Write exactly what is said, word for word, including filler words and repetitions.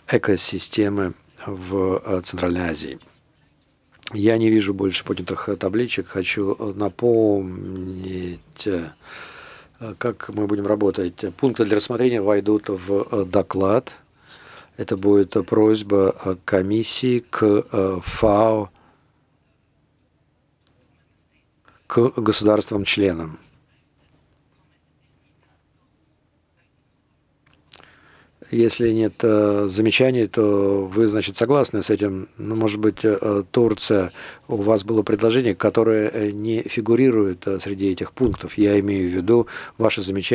экосистемы в Центральной Азии. Я не вижу больше поднятых табличек. Хочу напомнить, как мы будем работать. Пункты для рассмотрения войдут в доклад. Это будет просьба комиссии к ФАО, к государствам-членам. Если нет э, замечаний, то вы, значит, согласны с этим? Ну, может быть, э, Турция, у вас было предложение, которое не фигурирует э, среди этих пунктов. Я имею в виду ваши замечания.